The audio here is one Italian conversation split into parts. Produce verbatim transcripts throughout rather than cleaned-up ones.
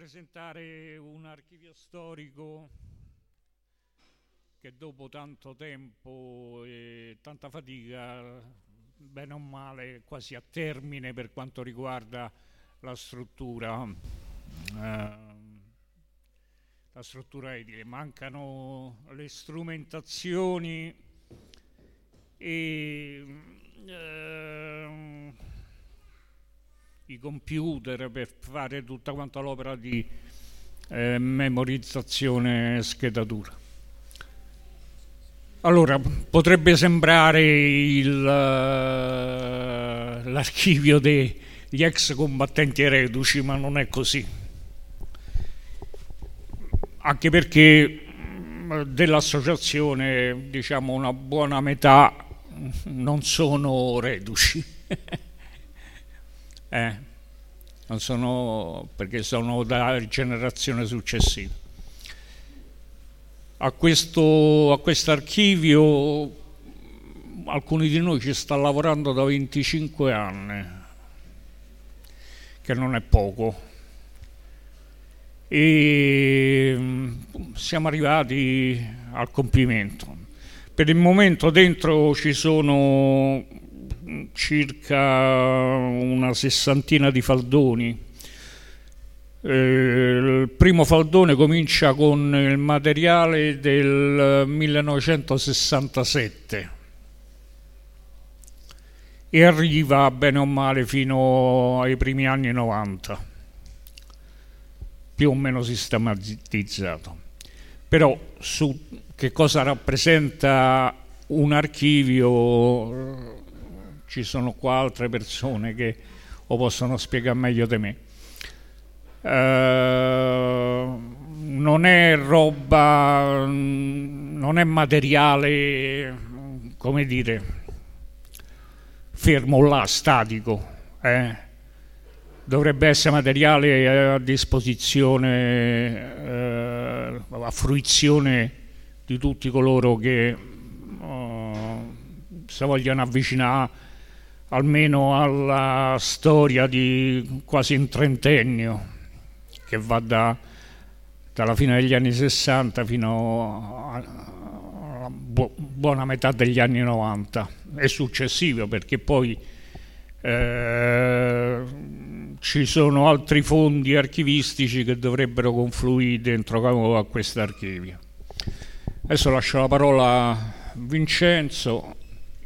presentare un archivio storico che dopo tanto tempo e tanta fatica, bene o male, quasi a termine per quanto riguarda la struttura, eh, la struttura edile. Mancano le strumentazioni e eh, i computer per fare tutta quanta l'opera di eh, memorizzazione schedatura. Allora, potrebbe sembrare il, uh, l'archivio degli ex combattenti e reduci, ma non è così. Anche perché dell'associazione, diciamo, una buona metà non sono reduci. eh, non sono, perché sono da generazione successiva. A questo a quest'archivio alcuni di noi ci sta lavorando da venticinque anni, che non è poco, e siamo arrivati al compimento. Per il momento dentro ci sono circa una sessantina di faldoni. Il primo faldone comincia con il materiale del millenovecentosessantasette e arriva bene o male fino ai primi anni novanta, più o meno sistematizzato. Però su che cosa rappresenta un archivio ci sono qua altre persone che lo possono spiegare meglio di me. Uh, non è roba, non è materiale, come dire, fermo là, statico, eh? Dovrebbe essere materiale a disposizione, uh, a fruizione di tutti coloro che uh, si vogliono avvicinare almeno alla storia di quasi un trentennio, che va da, dalla fine degli anni sessanta fino alla bu- buona metà degli anni novanta e successivo, perché poi eh, ci sono altri fondi archivistici che dovrebbero confluire dentro a questo archivio. Adesso lascio la parola a Vincenzo.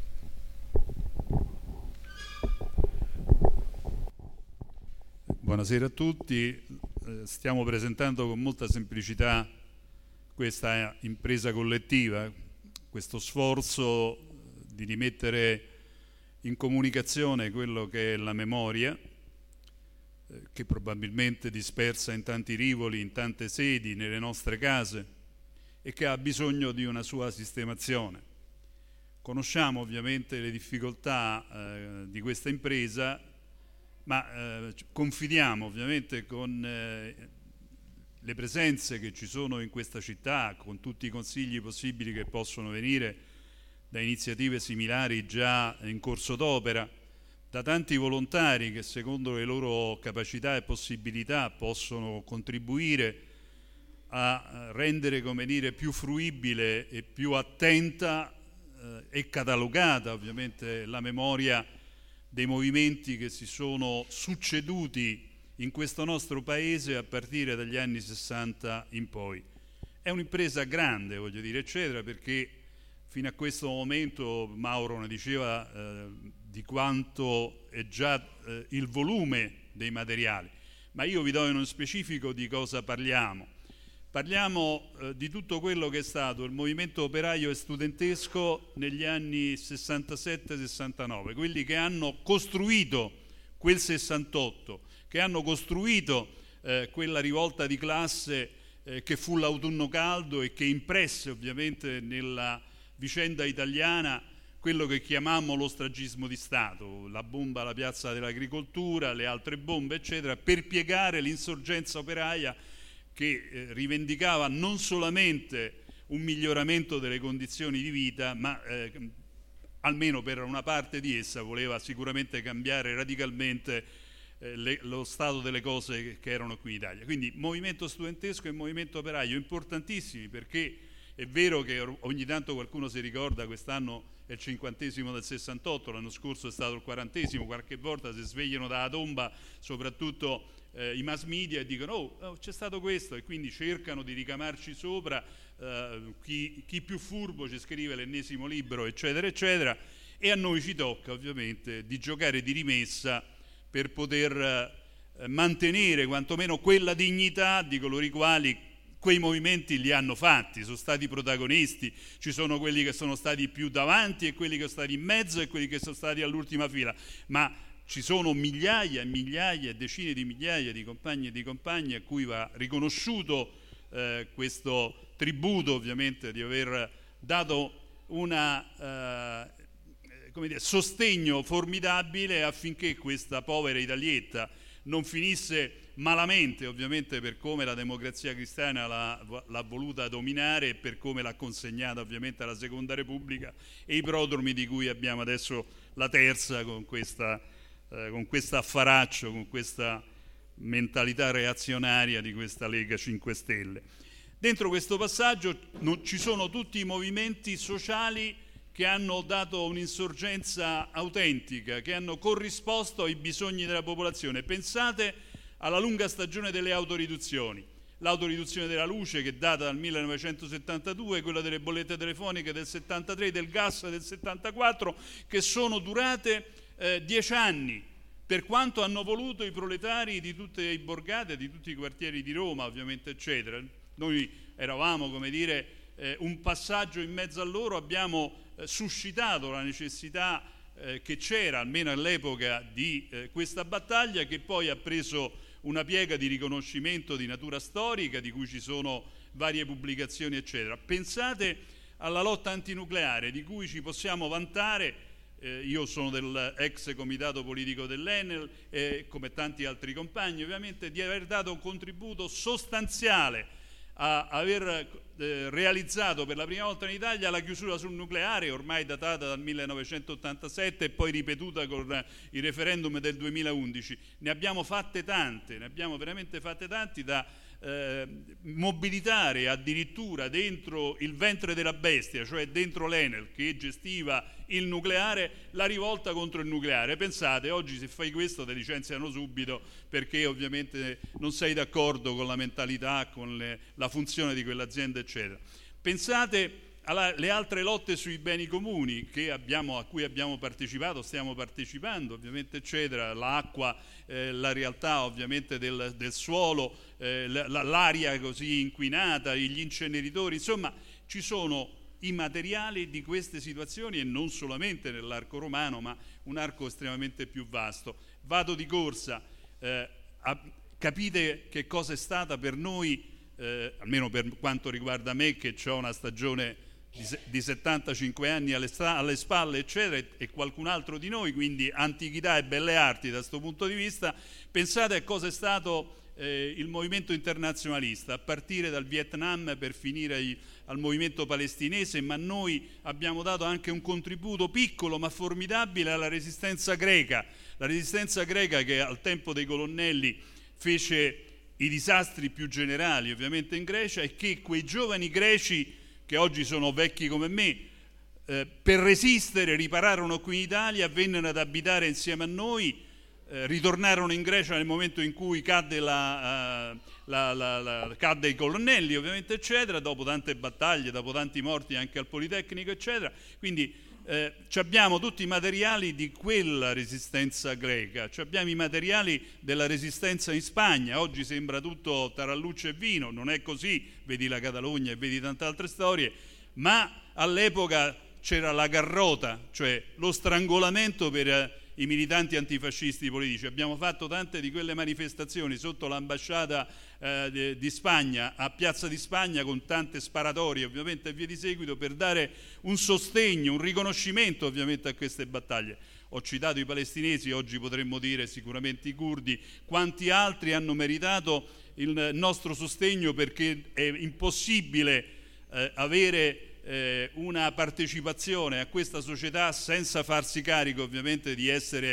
Buonasera a tutti. Stiamo presentando con molta semplicità questa impresa collettiva, questo sforzo di rimettere in comunicazione quello che è la memoria, eh, che probabilmente è dispersa in tanti rivoli, in tante sedi, nelle nostre case, e che ha bisogno di una sua sistemazione. Conosciamo ovviamente le difficoltà eh, di questa impresa, ma eh, confidiamo ovviamente con eh, le presenze che ci sono in questa città, con tutti i consigli possibili che possono venire da iniziative similari già in corso d'opera, da tanti volontari che secondo le loro capacità e possibilità possono contribuire a rendere, come dire, più fruibile e più attenta eh, e catalogata ovviamente la memoria dei movimenti che si sono succeduti in questo nostro paese a partire dagli anni sessanta in poi. È un'impresa grande, voglio dire, eccetera, perché fino a questo momento Mauro ne diceva eh, di quanto è già eh, il volume dei materiali, ma io vi do in uno specifico di cosa parliamo. Parliamo eh, di tutto quello che è stato il movimento operaio e studentesco negli anni sessantasette sessantanove, quelli che hanno costruito quel sessantotto, che hanno costruito eh, quella rivolta di classe eh, che fu l'autunno caldo e che impresse ovviamente nella vicenda italiana quello che chiamammo lo stragismo di Stato, la bomba alla piazza dell'agricoltura, le altre bombe, eccetera, per piegare l'insorgenza operaia che eh, rivendicava non solamente un miglioramento delle condizioni di vita, ma eh, almeno per una parte di essa voleva sicuramente cambiare radicalmente eh, le, lo stato delle cose che, che erano qui in Italia. Quindi movimento studentesco e movimento operaio importantissimi, perché è vero che ogni tanto qualcuno si ricorda, quest'anno è il cinquantesimo del sessantotto, l'anno scorso è stato il quarantesimo, qualche volta si svegliano dalla tomba soprattutto eh, i mass media e dicono oh, oh c'è stato questo, e quindi cercano di ricamarci sopra, eh, chi, chi più furbo ci scrive l'ennesimo libro, eccetera eccetera, e a noi ci tocca ovviamente di giocare di rimessa per poter eh, mantenere quantomeno quella dignità di coloro i quali quei movimenti li hanno fatti, sono stati protagonisti, ci sono quelli che sono stati più davanti e quelli che sono stati in mezzo e quelli che sono stati all'ultima fila, ma ci sono migliaia e migliaia e decine di migliaia di compagni e di compagni a cui va riconosciuto eh, questo tributo, ovviamente, di aver dato una eh, come dire, sostegno formidabile affinché questa povera Italietta non finisse malamente, ovviamente, per come la Democrazia Cristiana l'ha, l'ha voluta dominare e per come l'ha consegnata ovviamente alla Seconda Repubblica e i prodromi di cui abbiamo adesso la terza con questa eh, con questo affaraccio, con questa mentalità reazionaria di questa Lega cinque Stelle. Dentro questo passaggio non, ci sono tutti i movimenti sociali che hanno dato un'insorgenza autentica, che hanno corrisposto ai bisogni della popolazione. Pensate alla lunga stagione delle autoriduzioni, l'autoriduzione della luce che data dal millenovecentosettantadue, quella delle bollette telefoniche del settantatré, del gas del settantaquattro, che sono durate eh, dieci anni, per quanto hanno voluto i proletari di tutte le borgate, di tutti i quartieri di Roma, ovviamente, eccetera. Noi eravamo, come dire, eh, un passaggio in mezzo a loro, abbiamo eh, suscitato la necessità eh, che c'era, almeno all'epoca, di eh, questa battaglia, che poi ha preso una piega di riconoscimento di natura storica, di cui ci sono varie pubblicazioni, eccetera. Pensate alla lotta antinucleare, di cui ci possiamo vantare. Eh, io sono dell'ex comitato politico dell'Enel, e come tanti altri compagni, ovviamente, di aver dato un contributo sostanziale a aver eh, realizzato per la prima volta in Italia la chiusura sul nucleare, ormai datata dal millenovecentottantasette e poi ripetuta con il referendum del duemilaundici. Ne abbiamo fatte tante, ne abbiamo veramente fatte tanti da eh, mobilitare addirittura dentro il ventre della bestia, cioè dentro l'Enel che gestiva il nucleare, la rivolta contro il nucleare. Pensate, oggi se fai questo ti licenziano subito perché ovviamente non sei d'accordo con la mentalità, con le, la funzione di quell'azienda, eccetera. Pensate alle altre lotte sui beni comuni che abbiamo, a cui abbiamo partecipato, stiamo partecipando, ovviamente, eccetera, l'acqua, eh, la realtà ovviamente del, del suolo, eh, l'aria così inquinata, gli inceneritori, insomma ci sono i materiali di queste situazioni, e non solamente nell'arco romano, ma un arco estremamente più vasto. Vado di corsa, eh, a, capite che cosa è stata per noi, eh, almeno per quanto riguarda me, che ho una stagione di, di settantacinque anni alle, alle spalle, eccetera, e, e qualcun altro di noi, quindi antichità e belle arti da questo punto di vista. Pensate a cosa è stato eh, il movimento internazionalista, a partire dal Vietnam per finire ai, al movimento palestinese, ma noi abbiamo dato anche un contributo piccolo ma formidabile alla resistenza greca, la resistenza greca che al tempo dei colonnelli fece i disastri più generali ovviamente in Grecia, e che quei giovani greci che oggi sono vecchi come me, eh, per resistere ripararono qui in Italia, vennero ad abitare insieme a noi, eh, ritornarono in Grecia nel momento in cui cadde, la, uh, la, la, la, cadde i colonnelli, ovviamente, eccetera, dopo tante battaglie, dopo tanti morti anche al Politecnico, eccetera. Quindi eh, abbiamo tutti i materiali di quella resistenza greca, abbiamo i materiali della resistenza in Spagna. Oggi sembra tutto taralluccio e vino, non è così, vedi la Catalogna e vedi tante altre storie, ma all'epoca c'era la garrota, cioè lo strangolamento per eh, i militanti antifascisti politici. Abbiamo fatto tante di quelle manifestazioni sotto l'ambasciata eh, di, di Spagna, a Piazza di Spagna, con tante sparatorie ovviamente e via di seguito, per dare un sostegno, un riconoscimento ovviamente a queste battaglie. Ho citato i palestinesi, oggi potremmo dire sicuramente i curdi, quanti altri hanno meritato il nostro sostegno, perché è impossibile eh, avere eh, una partecipazione a questa società senza farsi carico ovviamente di essere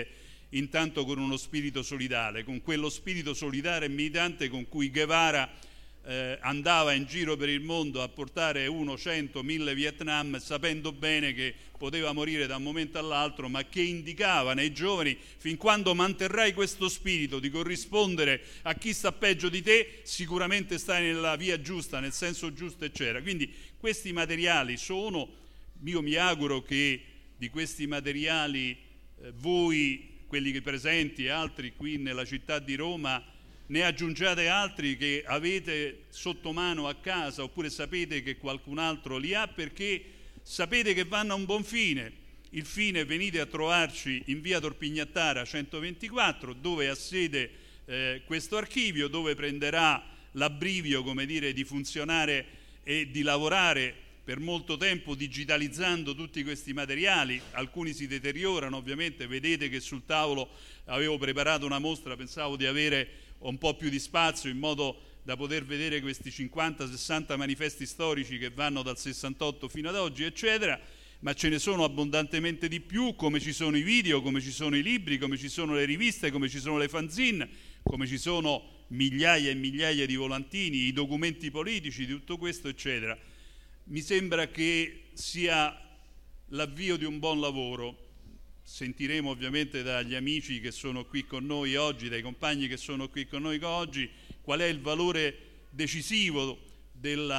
intanto con uno spirito solidale, con quello spirito solidale e militante con cui Guevara eh, andava in giro per il mondo a portare uno, cento, mille Vietnam, sapendo bene che poteva morire da un momento all'altro, ma che indicava nei giovani: fin quando manterrai questo spirito di corrispondere a chi sta peggio di te, sicuramente stai nella via giusta, nel senso giusto, eccetera. Quindi questi materiali sono, io mi auguro che di questi materiali eh, voi, quelli che presenti e altri qui nella città di Roma, ne aggiungiate altri che avete sotto mano a casa, oppure sapete che qualcun altro li ha, perché sapete che vanno a un buon fine. Il fine: venite a trovarci in via Torpignattara centoventiquattro, dove ha sede eh, questo archivio, dove prenderà l'abbrivio, come dire, di funzionare e di lavorare per molto tempo digitalizzando tutti questi materiali. Alcuni si deteriorano, ovviamente. Vedete che sul tavolo avevo preparato una mostra, pensavo di avere un po' più di spazio in modo da poter vedere questi cinquanta sessanta manifesti storici che vanno dal sessantotto fino ad oggi, eccetera, ma ce ne sono abbondantemente di più, come ci sono i video, come ci sono i libri, come ci sono le riviste, come ci sono le fanzine, come ci sono migliaia e migliaia di volantini, i documenti politici, di tutto questo, eccetera. Mi sembra che sia l'avvio di un buon lavoro. Sentiremo ovviamente dagli amici che sono qui con noi oggi, dai compagni che sono qui con noi oggi, qual è il valore decisivo del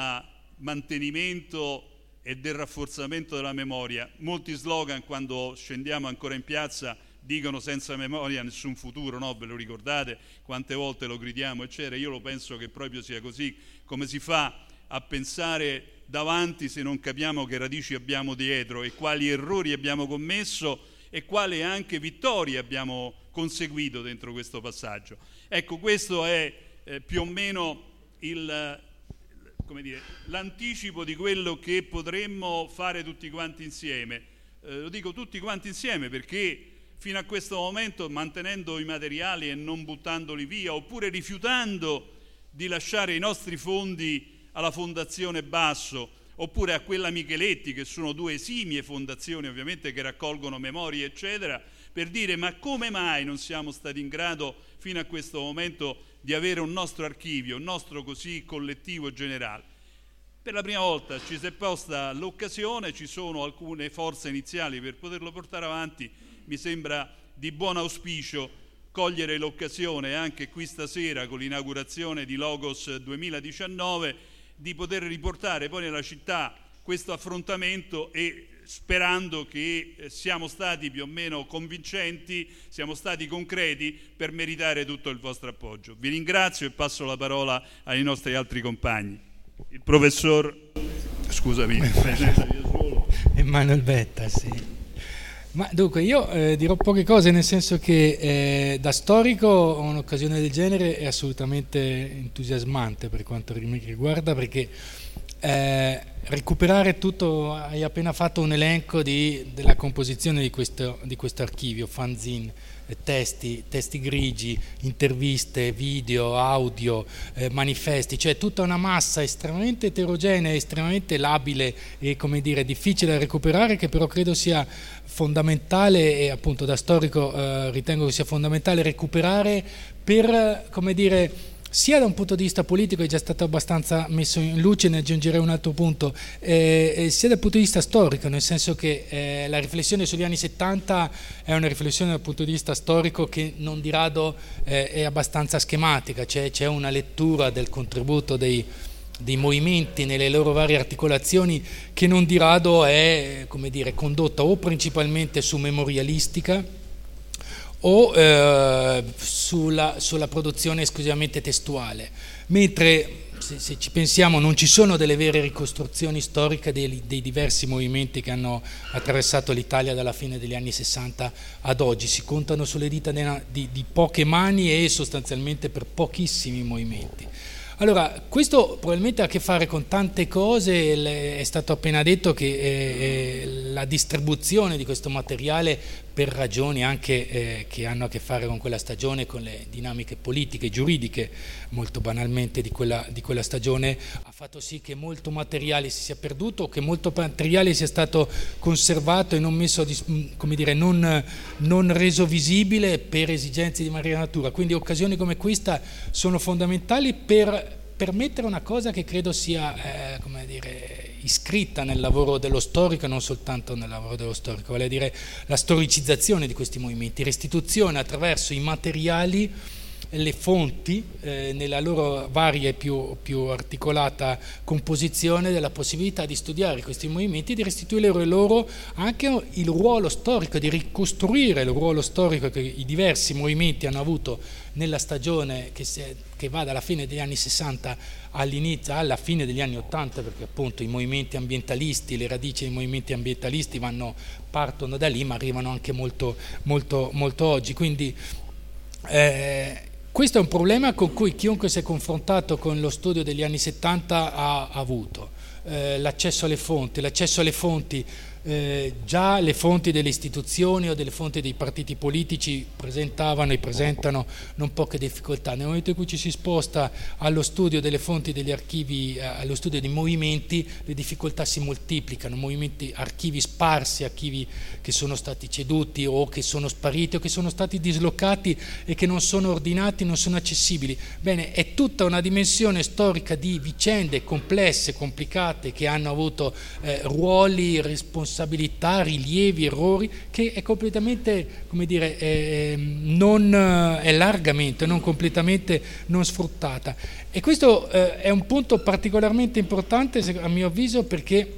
mantenimento e del rafforzamento della memoria. Molti slogan, quando scendiamo ancora in piazza, dicono: senza memoria nessun futuro, no? Ve lo ricordate? Quante volte lo gridiamo, eccetera. Io lo penso che proprio sia così. Come si fa a pensare davanti se non capiamo che radici abbiamo dietro e quali errori abbiamo commesso e quale anche vittorie abbiamo conseguito dentro questo passaggio? Ecco, questo è eh, più o meno il, come dire, l'anticipo di quello che potremmo fare tutti quanti insieme. Eh, lo dico tutti quanti insieme perché fino a questo momento, mantenendo i materiali e non buttandoli via, oppure rifiutando di lasciare i nostri fondi alla Fondazione Basso, oppure a quella Micheletti, che sono due esimie fondazioni ovviamente che raccolgono memorie, eccetera, per dire: ma come mai non siamo stati in grado fino a questo momento di avere un nostro archivio, un nostro così collettivo generale? Per la prima volta ci si è posta l'occasione, ci sono alcune forze iniziali per poterlo portare avanti. Mi sembra di buon auspicio cogliere l'occasione anche qui stasera con l'inaugurazione di Logos duemiladiciannove di poter riportare poi nella città questo affrontamento, e sperando che siamo stati più o meno convincenti, siamo stati concreti per meritare tutto il vostro appoggio. Vi ringrazio e passo la parola ai nostri altri compagni. Il professor, scusami, Emanuele Vetta, sì. Ma dunque io eh, dirò poche cose, nel senso che eh, da storico un'occasione del genere è assolutamente entusiasmante per quanto mi riguarda, perché eh, recuperare tutto, hai appena fatto un elenco di, della composizione di questo, di questo archivio, fanzine, testi, testi grigi, interviste, video, audio, eh, manifesti, cioè tutta una massa estremamente eterogenea, estremamente labile e, come dire, difficile da recuperare, che però credo sia fondamentale, e appunto da storico eh, ritengo che sia fondamentale recuperare per, come dire, sia da un punto di vista politico, è già stato abbastanza messo in luce, ne aggiungerei un altro punto, eh, sia dal punto di vista storico, nel senso che eh, la riflessione sugli anni settanta è una riflessione dal punto di vista storico che non di rado eh, è abbastanza schematica, cioè c'è una lettura del contributo dei, dei movimenti nelle loro varie articolazioni che non di rado è, come dire, condotta o principalmente su memorialistica o eh, sulla, sulla produzione esclusivamente testuale, mentre se, se ci pensiamo non ci sono delle vere ricostruzioni storiche dei, dei diversi movimenti che hanno attraversato l'Italia dalla fine degli anni sessanta ad oggi. Si contano sulle dita di, di, di poche mani e sostanzialmente per pochissimi movimenti. Allora, questo probabilmente ha a che fare con tante cose. È stato appena detto che eh, la distribuzione di questo materiale, per ragioni anche eh, che hanno a che fare con quella stagione, con le dinamiche politiche, giuridiche, molto banalmente di quella, di quella stagione, ha fatto sì che molto materiale si sia perduto, che molto materiale sia stato conservato e non messo, come dire, non, non reso visibile per esigenze di marinatura. Quindi occasioni come questa sono fondamentali per permettere una cosa che credo sia eh, come dire, iscritta nel lavoro dello storico e non soltanto nel lavoro dello storico, vale a dire la storicizzazione di questi movimenti, restituzione attraverso i materiali, le fonti eh, nella loro varia e più, più articolata composizione, della possibilità di studiare questi movimenti e di restituire loro anche il ruolo storico, di ricostruire il ruolo storico che i diversi movimenti hanno avuto nella stagione che, si è, che va dalla fine degli anni sessanta all'inizio, alla fine degli anni ottanta, perché appunto i movimenti ambientalisti, le radici dei movimenti ambientalisti vanno, partono da lì ma arrivano anche molto, molto, molto oggi. Quindi eh, questo è un problema con cui chiunque si è confrontato con lo studio degli anni settanta ha, ha avuto. Eh, l'accesso alle fonti, l'accesso alle fonti eh, già le fonti delle istituzioni o delle fonti dei partiti politici presentavano e presentano non poche difficoltà. Nel momento in cui ci si sposta allo studio delle fonti degli archivi, eh, allo studio dei movimenti, le difficoltà si moltiplicano, movimenti, archivi sparsi, archivi che sono stati ceduti o che sono spariti o che sono stati dislocati e che non sono ordinati, non sono accessibili. Bene, è tutta una dimensione storica di vicende complesse, complicate, che hanno avuto eh, ruoli, responsabilità, rilievi, errori, che è completamente, come dire, eh, non, è largamente, non completamente non sfruttata. E questo eh, è un punto particolarmente importante, a mio avviso, perché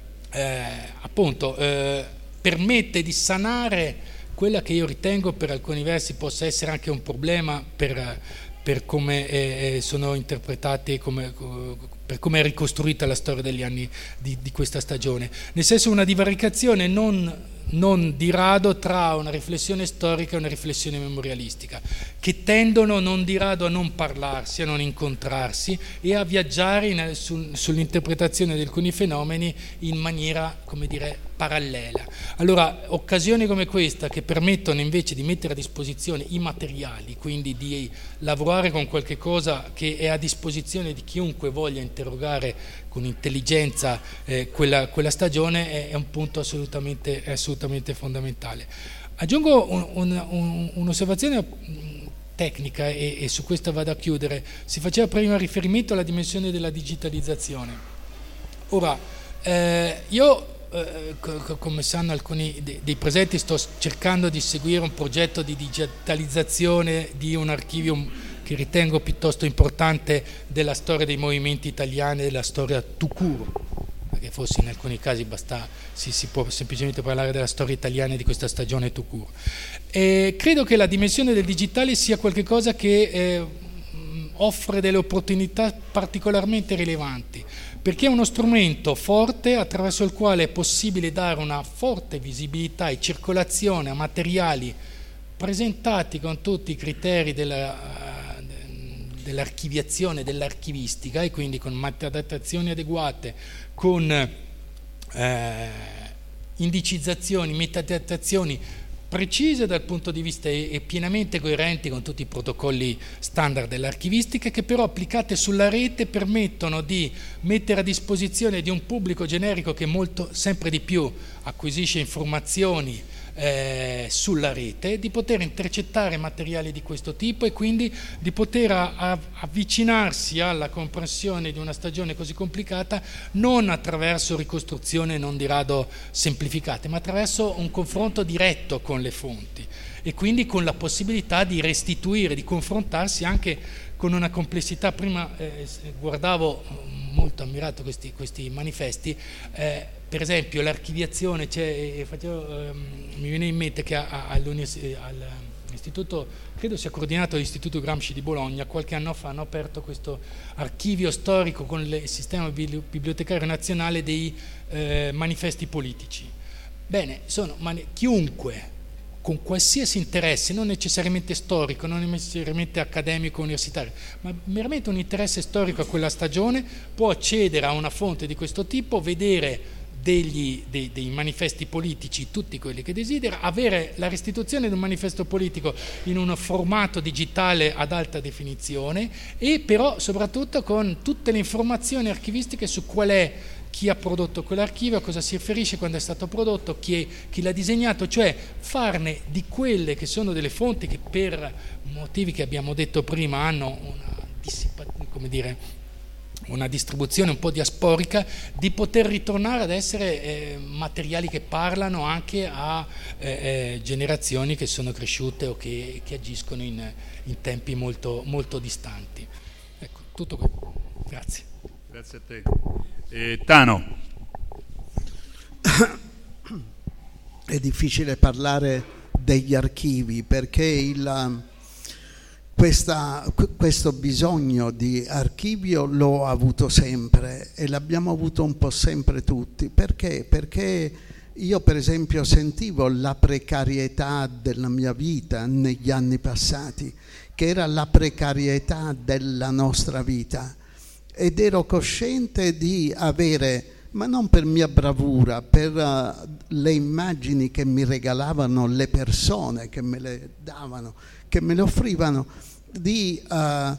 eh, appunto eh, permette di sanare quella che io ritengo per alcuni versi possa essere anche un problema per, per come eh, sono interpretati, come, per come è ricostruita la storia degli anni di, di questa stagione, nel senso una divaricazione non, non di rado tra una riflessione storica e una riflessione memorialistica, che tendono non di rado a non parlarsi, a non incontrarsi e a viaggiare in, su, sull'interpretazione di alcuni fenomeni in maniera, come dire, parallela. Allora, occasioni come questa che permettono invece di mettere a disposizione i materiali, quindi di lavorare con qualche cosa che è a disposizione di chiunque voglia interrogare con intelligenza eh, quella, quella stagione, è, è un punto assolutamente, assolutamente fondamentale. Aggiungo un, un, un, un'osservazione tecnica e, e su questa vado a chiudere. Si faceva prima riferimento alla dimensione della digitalizzazione. Ora, eh, io Eh, come sanno alcuni dei presenti, sto cercando di seguire un progetto di digitalizzazione di un archivio che ritengo piuttosto importante della storia dei movimenti italiani, della storia tout court, perché forse in alcuni casi basta, si, si può semplicemente parlare della storia italiana e di questa stagione tout court. E credo che la dimensione del digitale sia qualcosa che eh, offre delle opportunità particolarmente rilevanti, perché è uno strumento forte attraverso il quale è possibile dare una forte visibilità e circolazione a materiali presentati con tutti i criteri della, dell'archiviazione, dell'archivistica, e quindi con metadatazioni adeguate, con eh, indicizzazioni, metadatazioni precise dal punto di vista e pienamente coerenti con tutti i protocolli standard dell'archivistica, che però applicate sulla rete permettono di mettere a disposizione di un pubblico generico che molto, sempre di più acquisisce informazioni eh, sulla rete, di poter intercettare materiali di questo tipo e quindi di poter a, avvicinarsi alla comprensione di una stagione così complicata non attraverso ricostruzioni non di rado semplificate, ma attraverso un confronto diretto con le fonti e quindi con la possibilità di restituire, di confrontarsi anche con una complessità. Prima eh, guardavo molto ammirato questi, questi manifesti, eh, per esempio l'archiviazione, cioè, facevo, eh, mi viene in mente che all'istituto, credo sia coordinato dall'Istituto Gramsci di Bologna, qualche anno fa hanno aperto questo archivio storico con il sistema bibliotecario nazionale dei eh, manifesti politici. Bene, sono mani- chiunque con qualsiasi interesse, non necessariamente storico, non necessariamente accademico, universitario, ma meramente un interesse storico a quella stagione, può accedere a una fonte di questo tipo, vedere degli, dei, dei manifesti politici, tutti quelli che desidera, avere la restituzione di un manifesto politico in un formato digitale ad alta definizione e però soprattutto con tutte le informazioni archivistiche su qual è, chi ha prodotto quell'archivio, a cosa si riferisce, quando è stato prodotto, chi, è, chi l'ha disegnato, cioè farne di quelle che sono delle fonti che per motivi che abbiamo detto prima hanno una, dissipa, come dire, una distribuzione un po' diasporica, di poter ritornare ad essere eh, materiali che parlano anche a eh, eh, generazioni che sono cresciute o che, che agiscono in, in tempi molto, molto distanti. Ecco, tutto qua. Grazie. Grazie a te. Eh, Tano. È difficile parlare degli archivi perché il, questa, questo bisogno di archivio l'ho avuto sempre e l'abbiamo avuto un po' sempre tutti. Perché? Perché io per esempio sentivo la precarietà della mia vita negli anni passati, che era la precarietà della nostra vita. Ed ero cosciente di avere, ma non per mia bravura, per uh, le immagini che mi regalavano le persone, che me le davano, che me le offrivano, di uh,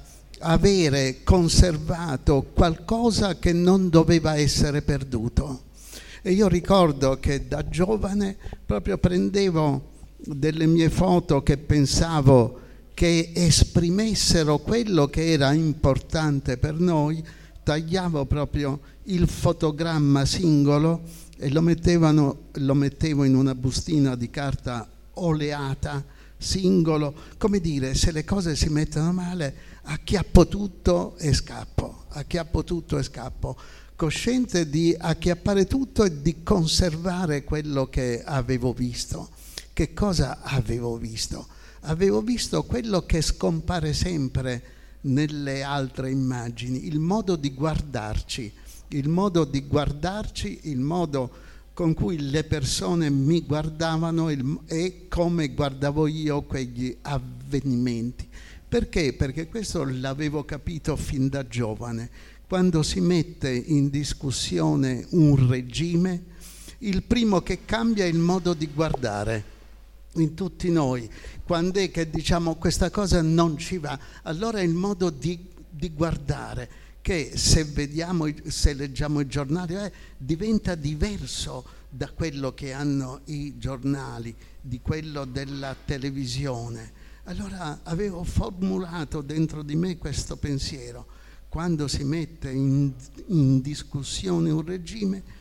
avere conservato qualcosa che non doveva essere perduto. E io ricordo che da giovane proprio prendevo delle mie foto che pensavo che esprimessero quello che era importante per noi, tagliavo proprio il fotogramma singolo e lo, mettevano, lo mettevo in una bustina di carta oleata, singolo, come dire, se le cose si mettono male, acchiappo tutto e scappo, acchiappo tutto e scappo, cosciente di acchiappare tutto e di conservare quello che avevo visto. Che cosa avevo visto? Avevo visto quello che scompare sempre nelle altre immagini, il modo di guardarci, il modo di guardarci, il modo con cui le persone mi guardavano e come guardavo io quegli avvenimenti. Perché? Perché questo l'avevo capito fin da giovane. Quando si mette in discussione un regime, il primo che cambia è il modo di guardare. In tutti noi, quando è che diciamo questa cosa non ci va, allora è il modo di, di guardare che se vediamo, se leggiamo i giornali eh, diventa diverso da quello che hanno i giornali, di quello della televisione. Allora avevo formulato dentro di me questo pensiero: quando si mette in, in discussione un regime,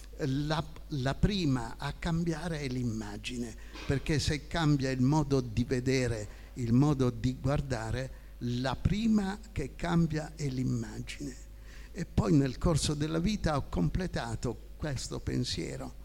La, la prima a cambiare è l'immagine, perché se cambia il modo di vedere, il modo di guardare, la prima che cambia è l'immagine. E poi nel corso della vita ho completato questo pensiero.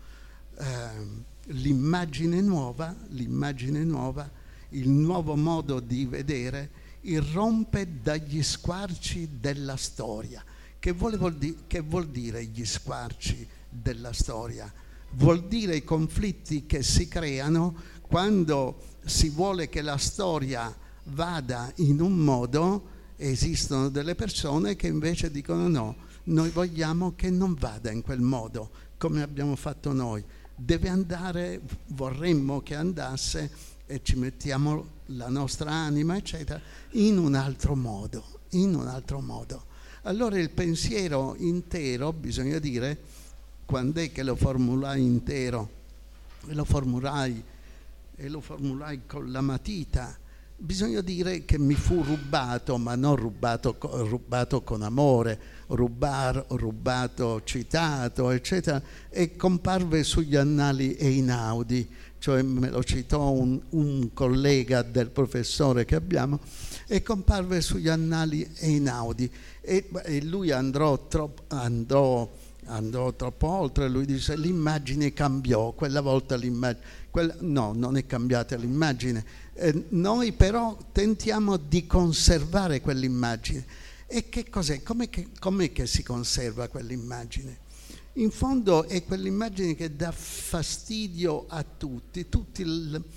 Eh, l'immagine nuova, l'immagine nuova, il nuovo modo di vedere irrompe dagli squarci della storia. Che vuol, di, che vuol dire gli squarci della storia? Vuol dire i conflitti che si creano quando si vuole che la storia vada in un modo, esistono delle persone che invece dicono no, noi vogliamo che non vada in quel modo come abbiamo fatto noi, deve andare, vorremmo che andasse e ci mettiamo la nostra anima eccetera in un altro modo, in un altro modo. Allora il pensiero intero, bisogna dire, quando è che lo formulai intero? E lo formulai, e lo formulai con la matita. Bisogna dire che mi fu rubato, ma non rubato, rubato con amore, rubar, rubato, citato, eccetera, e comparve sugli annali Einaudi, cioè me lo citò un, un collega del professore che abbiamo, e comparve sugli annali Einaudi. E, e lui andrò troppo, andò, andò troppo oltre, lui disse l'immagine cambiò, quella volta l'immagine, quella, no, non è cambiata l'immagine, eh, noi però tentiamo di conservare quell'immagine. E che cos'è? Com'è che, com'è che si conserva quell'immagine? In fondo è quell'immagine che dà fastidio a tutti, tutti l,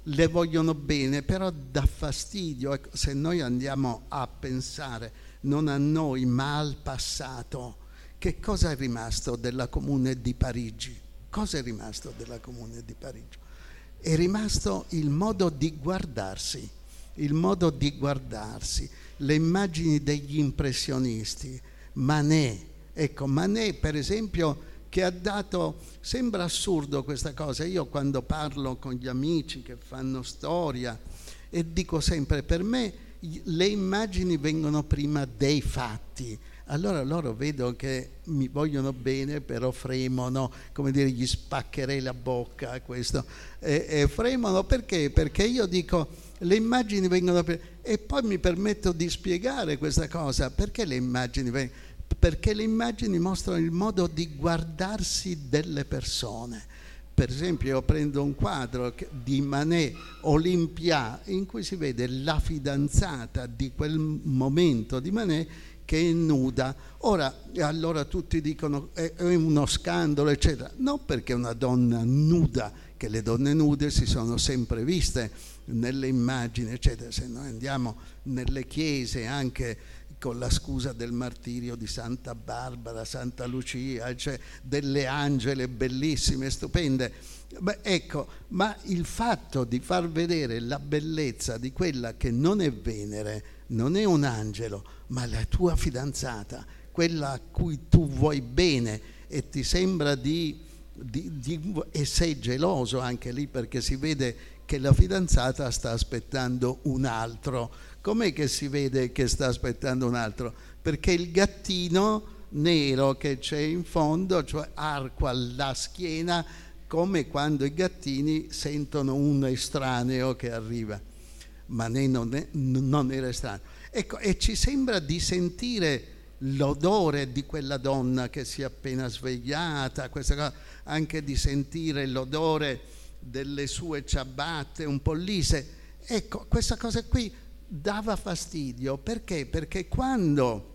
le vogliono bene, però dà fastidio. Ecco, se noi andiamo a pensare non a noi ma al passato, che cosa è rimasto della Comune di Parigi? Cosa è rimasto della Comune di Parigi? È rimasto il modo di guardarsi, il modo di guardarsi, le immagini degli impressionisti, Manet. Ecco, Manet per esempio, che ha dato, sembra assurdo questa cosa, io quando parlo con gli amici che fanno storia e dico sempre, per me le immagini vengono prima dei fatti, allora loro vedo che mi vogliono bene, però fremono, come dire, gli spaccherei la bocca a questo, e, e fremono perché? Perché io dico le immagini vengono prima, e poi mi permetto di spiegare questa cosa, perché le immagini vengono? Perché le immagini mostrano il modo di guardarsi delle persone. Per esempio io prendo un quadro di Manet, Olympia, in cui si vede la fidanzata di quel momento di Manet che è nuda. Ora, allora tutti dicono è uno scandalo, eccetera. Non perché è una donna nuda, che le donne nude si sono sempre viste nelle immagini, eccetera. Se noi andiamo nelle chiese anche con la scusa del martirio di Santa Barbara, Santa Lucia, cioè delle angele bellissime, stupende. Beh, ecco, ma il fatto di far vedere la bellezza di quella che non è Venere, non è un angelo, ma la tua fidanzata, quella a cui tu vuoi bene e ti sembra di, di, di e sei geloso anche lì perché si vede che la fidanzata sta aspettando un altro. Com'è che si vede che sta aspettando un altro? Perché il gattino nero che c'è in fondo, cioè arco alla schiena, come quando i gattini sentono un estraneo che arriva. Ma ne non, è, non era estraneo. Ecco, e ci sembra di sentire l'odore di quella donna che si è appena svegliata, questa cosa, anche di sentire l'odore delle sue ciabatte un po' lise. Ecco, questa cosa qui dava fastidio. Perché? Perché quando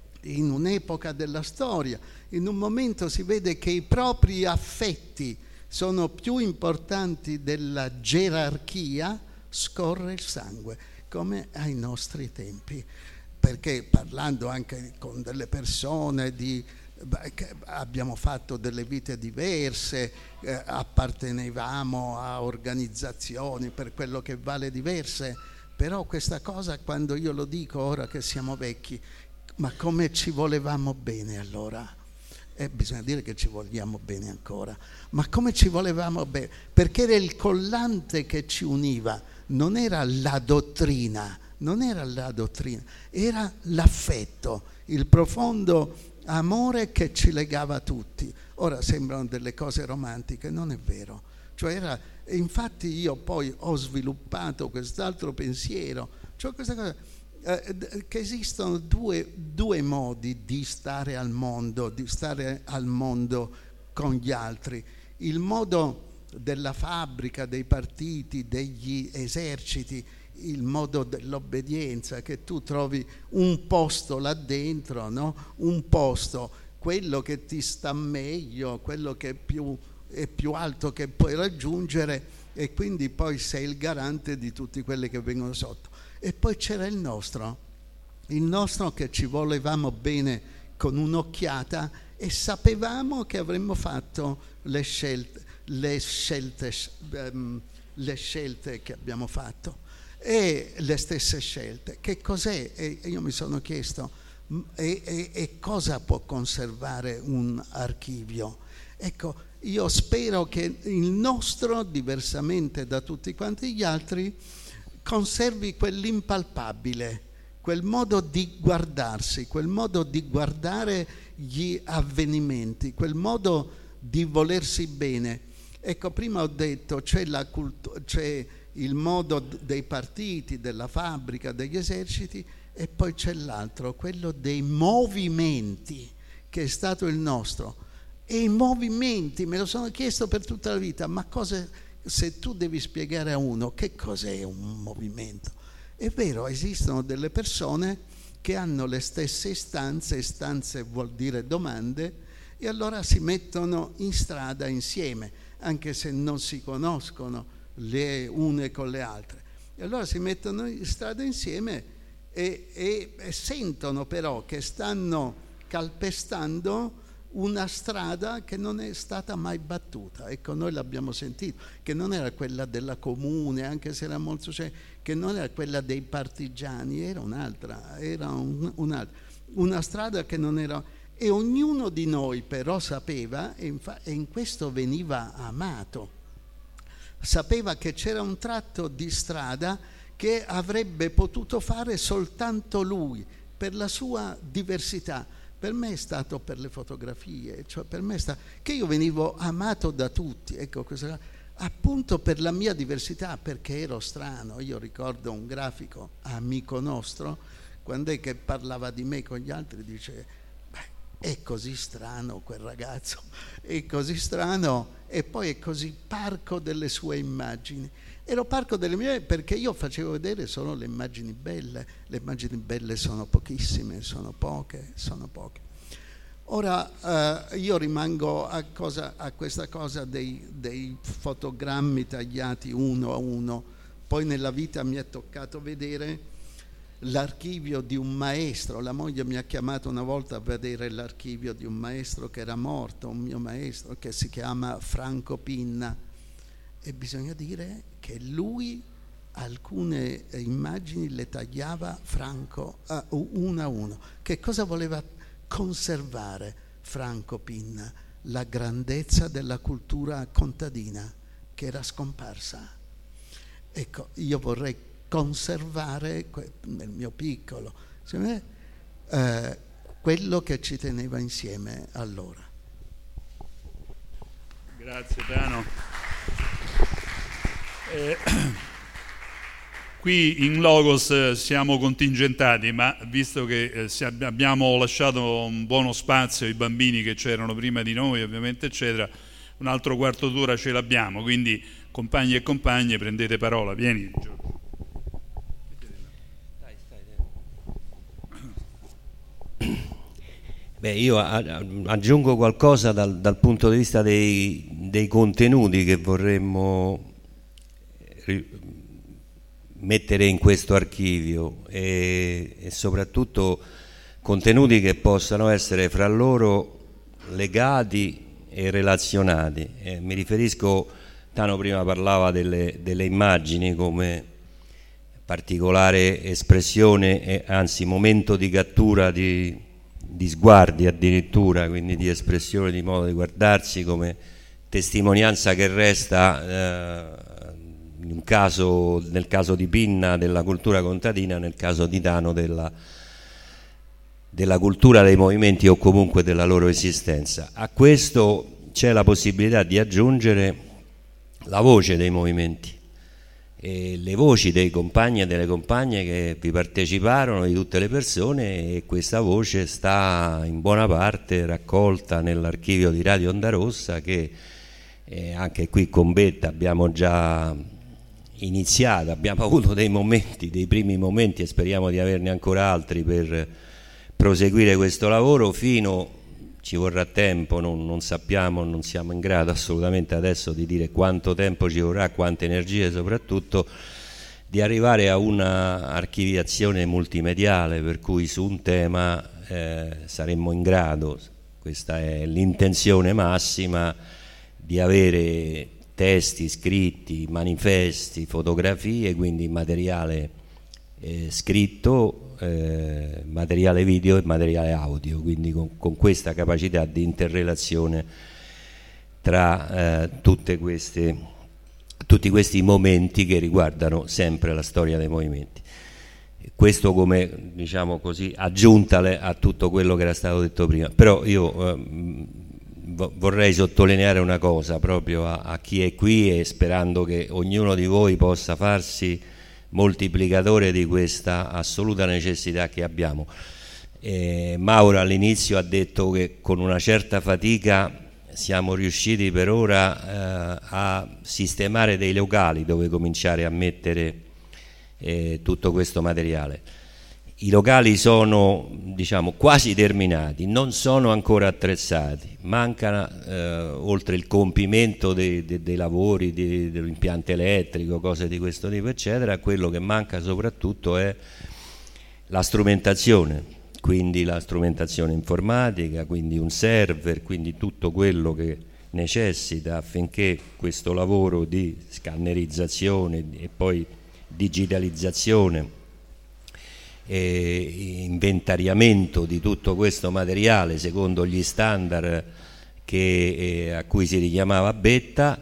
in un'epoca della storia, in un momento si vede che i propri affetti sono più importanti della gerarchia, scorre il sangue, come ai nostri tempi. Perché parlando anche con delle persone di Beh, abbiamo fatto delle vite diverse, eh, appartenevamo a organizzazioni per quello che vale diverse, però questa cosa quando io lo dico ora che siamo vecchi, ma come ci volevamo bene allora? Eh, bisogna dire che ci vogliamo bene ancora, ma come ci volevamo bene? Perché era il collante che ci univa, non era la dottrina, non era la dottrina, era l'affetto, il profondo amore che ci legava tutti. Ora sembrano delle cose romantiche, non è vero. Cioè era, infatti io poi ho sviluppato quest'altro pensiero, cioè questa cosa, eh, che esistono due, due modi di stare al mondo, di stare al mondo con gli altri. Il modo della fabbrica, dei partiti, degli eserciti, il modo dell'obbedienza, che tu trovi un posto là dentro, no? Un posto, quello che ti sta meglio, quello che è più, è più alto che puoi raggiungere, e quindi poi sei il garante di tutti quelli che vengono sotto. E poi c'era il nostro, il nostro che ci volevamo bene con un'occhiata e sapevamo che avremmo fatto le scelte, le scelte, um, le scelte che abbiamo fatto. E le stesse scelte. Che cos'è? E io mi sono chiesto, e, e, e cosa può conservare un archivio? Ecco, io spero che il nostro, diversamente da tutti quanti gli altri, conservi quell'impalpabile, quel modo di guardarsi, quel modo di guardare gli avvenimenti, quel modo di volersi bene. Ecco, prima ho detto, c'è la cultura, c'è il modo dei partiti, della fabbrica, degli eserciti, e poi c'è l'altro, quello dei movimenti, che è stato il nostro. E i movimenti, me lo sono chiesto per tutta la vita, ma cosa, se tu devi spiegare a uno che cos'è un movimento? È vero, esistono delle persone che hanno le stesse istanze, istanze vuol dire domande, e allora si mettono in strada insieme, anche se non si conoscono, le une con le altre. E allora si mettono in strada insieme e, e, e sentono però che stanno calpestando una strada che non è stata mai battuta. Ecco, noi l'abbiamo sentito, che non era quella della comune, anche se era molto, cioè, che non era quella dei partigiani, era un'altra, era un, un'altra, una strada che non era, e ognuno di noi però sapeva, e, infa, e in questo veniva amato, sapeva che c'era un tratto di strada che avrebbe potuto fare soltanto lui, per la sua diversità. Per me è stato per le fotografie, cioè per me è stato che io venivo amato da tutti, ecco, questa, appunto per la mia diversità, perché ero strano. Io ricordo un grafico amico nostro, quando è che parlava di me con gli altri, dice: beh, è così strano quel ragazzo, è così strano, e poi è così parco delle sue immagini. Ero parco delle mie, perché io facevo vedere solo le immagini belle. Le immagini belle sono pochissime, sono poche, sono poche. Ora eh, io rimango a, cosa, a questa cosa dei, dei fotogrammi tagliati uno a uno. Poi nella vita mi è toccato vedere l'archivio di un maestro. La moglie mi ha chiamato una volta a vedere l'archivio di un maestro che era morto, un mio maestro, che si chiama Franco Pinna. E bisogna dire che lui alcune immagini le tagliava Franco uh, uno a uno. Che cosa voleva conservare Franco Pinna? La grandezza della cultura contadina che era scomparsa. Ecco, io vorrei conservare nel mio piccolo, secondo me, eh, quello che ci teneva insieme allora. Grazie Tano. Eh, qui in Logos siamo contingentati, ma visto che eh, abbiamo lasciato un buono spazio ai bambini che c'erano prima di noi, ovviamente, eccetera, un altro quarto d'ora ce l'abbiamo, quindi compagni e compagne, prendete parola. Vieni, Giorgio. Beh, io aggiungo qualcosa dal, dal punto di vista dei, dei contenuti che vorremmo mettere in questo archivio e, e soprattutto contenuti che possano essere fra loro legati e relazionati. Eh, mi riferisco, Tano prima parlava delle, delle immagini come particolare espressione, e, anzi momento di cattura di di sguardi addirittura, quindi di espressione, di modo di guardarsi, come testimonianza che resta eh, in un caso, nel caso di Pinna della cultura contadina, nel caso di Tano della, della cultura dei movimenti o comunque della loro esistenza. A questo c'è la possibilità di aggiungere la voce dei movimenti e le voci dei compagni e delle compagne che vi parteciparono, di tutte le persone, e questa voce sta in buona parte raccolta nell'archivio di Radio Onda Rossa, che eh, anche qui con Betta abbiamo già iniziato, abbiamo avuto dei momenti, dei primi momenti, e speriamo di averne ancora altri per proseguire questo lavoro fino, ci vorrà tempo, non, non sappiamo, non siamo in grado assolutamente adesso di dire quanto tempo ci vorrà, quante energie soprattutto, di arrivare a una archiviazione multimediale, per cui su un tema eh, saremmo in grado, questa è l'intenzione massima, di avere testi scritti, manifesti, fotografie, quindi materiale eh, scritto, Eh, materiale video e materiale audio, quindi con, con questa capacità di interrelazione tra eh, tutte queste, tutti questi momenti che riguardano sempre la storia dei movimenti. Questo come, diciamo così, aggiuntale a tutto quello che era stato detto prima. Però io eh, vorrei sottolineare una cosa proprio a, a chi è qui, e sperando che ognuno di voi possa farsi moltiplicatore di questa assoluta necessità che abbiamo. Eh, Mauro all'inizio ha detto che con una certa fatica siamo riusciti per ora eh, a sistemare dei locali dove cominciare a mettere eh, tutto questo materiale. I locali sono diciamo quasi terminati, non sono ancora attrezzati, manca eh, oltre il compimento dei, dei, dei lavori di, dell'impianto elettrico, cose di questo tipo eccetera, quello che manca soprattutto è la strumentazione, quindi la strumentazione informatica, quindi un server, quindi tutto quello che necessita affinché questo lavoro di scannerizzazione e poi digitalizzazione e inventariamento di tutto questo materiale secondo gli standard che, eh, a cui si richiamava Betta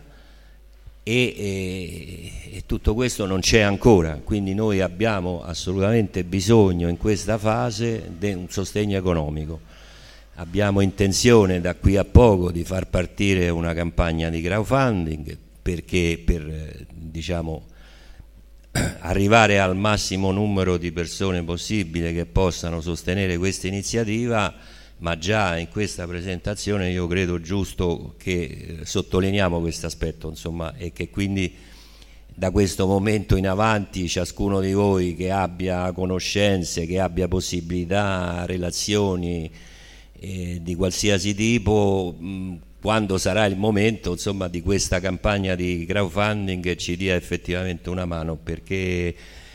e, e, e tutto questo non c'è ancora, quindi noi abbiamo assolutamente bisogno in questa fase di un sostegno economico. Abbiamo intenzione da qui a poco di far partire una campagna di crowdfunding perché per diciamo arrivare al massimo numero di persone possibile che possano sostenere questa iniziativa, ma già in questa presentazione io credo giusto che sottolineiamo questo aspetto, insomma, e che quindi da questo momento in avanti ciascuno di voi che abbia conoscenze, che abbia possibilità, relazioni eh, di qualsiasi tipo, mh, quando sarà il momento insomma di questa campagna di crowdfunding ci dia effettivamente una mano, perché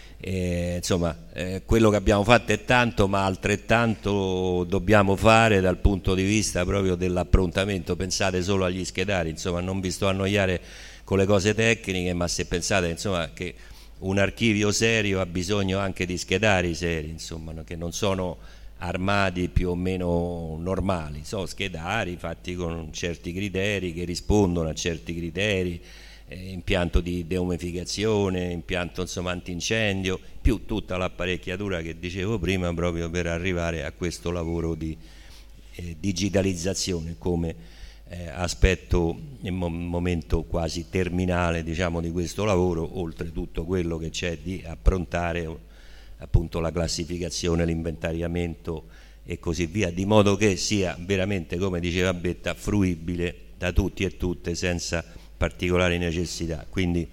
eh, insomma eh, quello che abbiamo fatto è tanto, ma altrettanto dobbiamo fare dal punto di vista proprio dell'approntamento. Pensate solo agli schedari, insomma non vi sto a annoiare con le cose tecniche, ma se pensate insomma che un archivio serio ha bisogno anche di schedari seri, insomma, che non sono armadi più o meno normali, sono schedari fatti con certi criteri che rispondono a certi criteri, eh, impianto di deumificazione, impianto insomma antincendio, più tutta l'apparecchiatura che dicevo prima proprio per arrivare a questo lavoro di eh, digitalizzazione come eh, aspetto nel momento quasi terminale diciamo di questo lavoro, oltre tutto quello che c'è di approntare appunto la classificazione, l'inventariamento e così via, di modo che sia veramente, come diceva Betta, fruibile da tutti e tutte senza particolari necessità. Quindi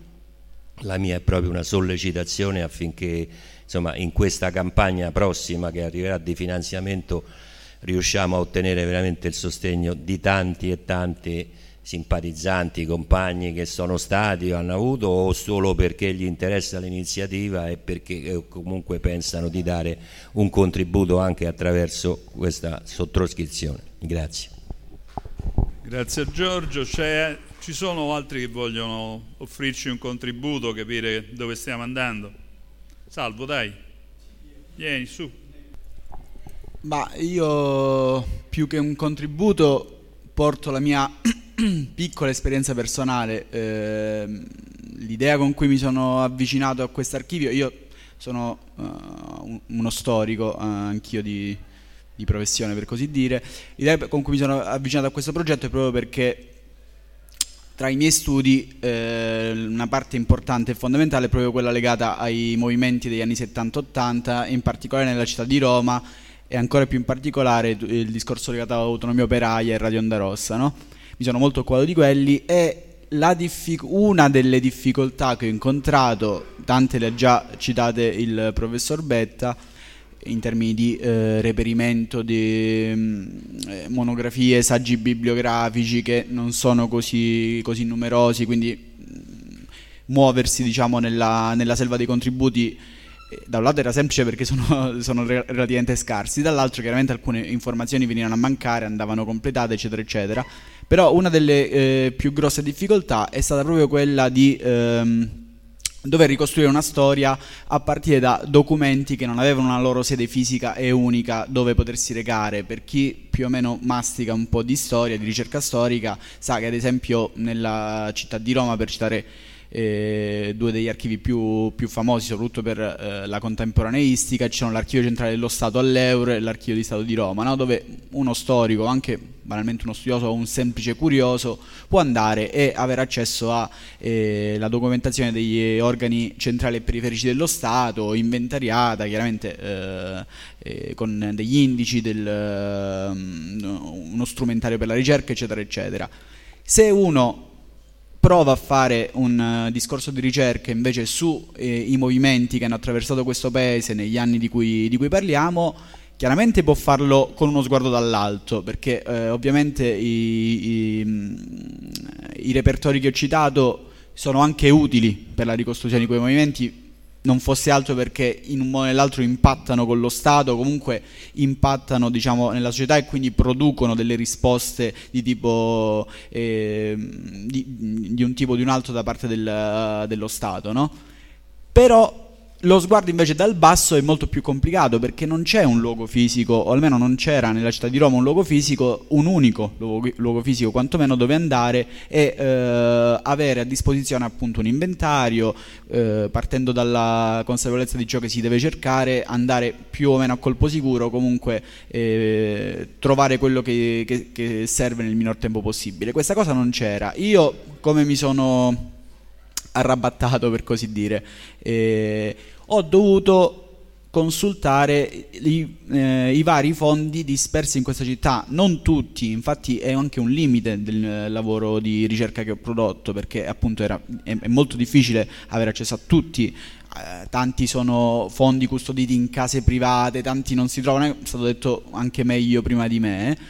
la mia è proprio una sollecitazione affinché insomma in questa campagna prossima che arriverà di finanziamento riusciamo a ottenere veramente il sostegno di tanti e tanti simpatizzanti, compagni che sono stati o hanno avuto, o solo perché gli interessa l'iniziativa e perché comunque pensano di dare un contributo anche attraverso questa sottoscrizione. Grazie. Grazie a Giorgio. C'è, ci sono altri che vogliono offrirci un contributo, capire dove stiamo andando? Salvo, dai, vieni su. Ma io più che un contributo porto la mia piccola esperienza personale. Eh, l'idea con cui mi sono avvicinato a questo archivio, io sono uh, uno storico, uh, anch'io di, di professione per così dire, l'idea con cui mi sono avvicinato a questo progetto è proprio perché tra i miei studi eh, una parte importante e fondamentale è proprio quella legata ai movimenti degli anni settanta ottanta, in particolare nella città di Roma e ancora più in particolare il discorso legato all'autonomia operaia e Radio Onda Rossa, no? Mi sono molto occupato di quelli e la diffic- una delle difficoltà che ho incontrato, tante le ha già citate il professor Betta, in termini di eh, reperimento di mh, monografie, saggi bibliografici che non sono così, così numerosi, quindi mh, muoversi diciamo nella, nella selva dei contributi da un lato era semplice perché sono, sono relativamente scarsi, dall'altro chiaramente alcune informazioni venivano a mancare, andavano completate eccetera eccetera, però una delle eh, più grosse difficoltà è stata proprio quella di ehm, dover ricostruire una storia a partire da documenti che non avevano una loro sede fisica e unica dove potersi recare. Per chi più o meno mastica un po' di storia, di ricerca storica, sa che ad esempio nella città di Roma, per citare Eh, due degli archivi più, più famosi soprattutto per eh, la contemporaneistica, ci sono l'archivio centrale dello Stato all'Euro e l'archivio di Stato di Roma, no? Dove uno storico, anche banalmente uno studioso o un semplice curioso, può andare e avere accesso alla eh, documentazione degli organi centrali e periferici dello Stato, inventariata chiaramente eh, eh, con degli indici, del, eh, uno strumentario per la ricerca eccetera eccetera. Se uno prova a fare un uh, discorso di ricerca invece su eh, i movimenti che hanno attraversato questo paese negli anni di cui, di cui parliamo, chiaramente può farlo con uno sguardo dall'alto, perché eh, ovviamente i, i, i repertori che ho citato sono anche utili per la ricostruzione di quei movimenti, non fosse altro perché in un modo o nell'altro impattano con lo Stato, comunque impattano, diciamo, nella società, e quindi producono delle risposte di tipo eh, di, di un tipo o di un altro da parte del, dello Stato, no? Però lo sguardo invece dal basso è molto più complicato, perché non c'è un luogo fisico, o almeno non c'era nella città di Roma un luogo fisico, un unico luogo, luogo fisico quantomeno, dove andare e eh, avere a disposizione appunto un inventario, eh, partendo dalla consapevolezza di ciò che si deve cercare, andare più o meno a colpo sicuro, comunque eh, trovare quello che, che, che serve nel minor tempo possibile. Questa cosa non c'era. Io come mi sono arrabattato, per così dire, eh, ho dovuto consultare i, eh, i vari fondi dispersi in questa città, non tutti, infatti è anche un limite del lavoro di ricerca che ho prodotto, perché appunto era, è, è molto difficile avere accesso a tutti. Eh, tanti sono fondi custoditi in case private, tanti non si trovano, è stato detto anche meglio prima di me,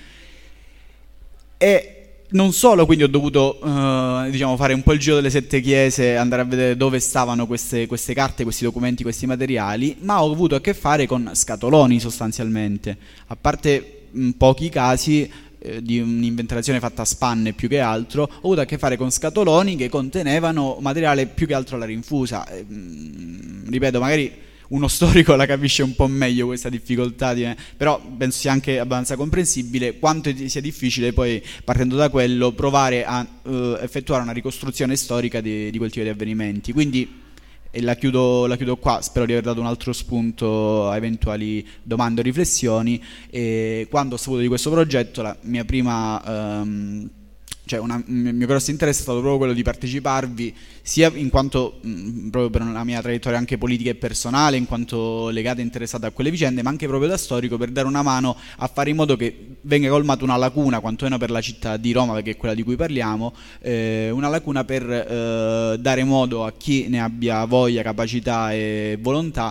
e non solo, quindi ho dovuto eh, diciamo, fare un po' il giro delle sette chiese, andare a vedere dove stavano queste, queste carte, questi documenti, questi materiali, ma ho avuto a che fare con scatoloni sostanzialmente, a parte in pochi casi eh, di un'inventariazione fatta a spanne più che altro, ho avuto a che fare con scatoloni che contenevano materiale più che altro alla rinfusa. Eh, mh, ripeto, magari uno storico la capisce un po' meglio questa difficoltà, di, però penso sia anche abbastanza comprensibile quanto sia difficile poi, partendo da quello, provare a uh, effettuare una ricostruzione storica di, di quel tipo di avvenimenti. Quindi e la chiudo, la chiudo qua, spero di aver dato un altro spunto a eventuali domande o riflessioni. E quando ho saputo di questo progetto, la mia prima... Um, cioè una, il mio grosso interesse è stato proprio quello di parteciparvi, sia in quanto mh, proprio per la mia traiettoria anche politica e personale, in quanto legata e interessata a quelle vicende, ma anche proprio da storico, per dare una mano a fare in modo che venga colmata una lacuna, quantomeno per la città di Roma, perché è quella di cui parliamo, eh, una lacuna per eh, dare modo a chi ne abbia voglia, capacità e volontà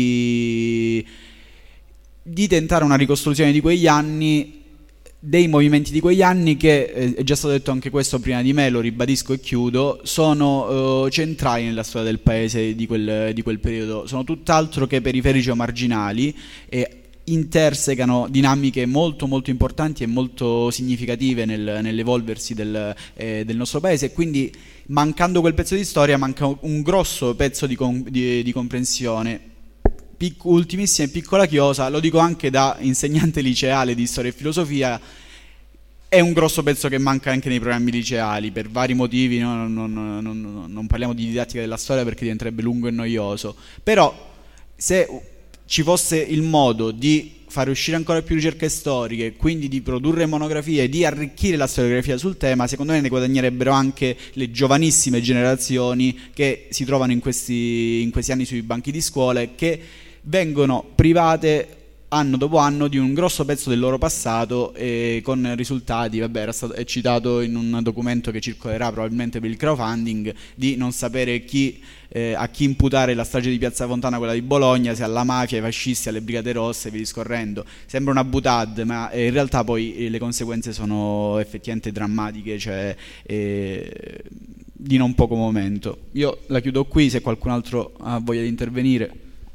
di, di tentare una ricostruzione di quegli anni, dei movimenti di quegli anni che, eh, è già stato detto anche questo prima di me, lo ribadisco e chiudo, sono eh, centrali nella storia del paese di quel, di quel periodo, sono tutt'altro che periferici o marginali e intersecano dinamiche molto molto importanti e molto significative nel, nell'evolversi del, eh, del nostro paese, e quindi mancando quel pezzo di storia manca un grosso pezzo di, com- di, di comprensione. Pic- ultimissima e piccola chiosa, lo dico anche da insegnante liceale di storia e filosofia, è un grosso pezzo che manca anche nei programmi liceali per vari motivi, no? non, non, non, non parliamo di didattica della storia perché diventerebbe lungo e noioso, però se ci fosse il modo di fare uscire ancora più ricerche storiche, quindi di produrre monografie, di arricchire la storiografia sul tema, secondo me ne guadagnerebbero anche le giovanissime generazioni che si trovano in questi, in questi anni sui banchi di scuola e che vengono private anno dopo anno di un grosso pezzo del loro passato, e con risultati, vabbè, era stato, è citato in un documento che circolerà probabilmente per il crowdfunding, di non sapere chi, eh, a chi imputare la strage di Piazza Fontana, quella di Bologna, se alla mafia, ai fascisti, alle Brigate Rosse e via discorrendo. Sembra una boutade, ma eh, in realtà poi eh, le conseguenze sono effettivamente drammatiche, cioè eh, di non poco momento. Io la chiudo qui, se qualcun altro ha voglia di intervenire.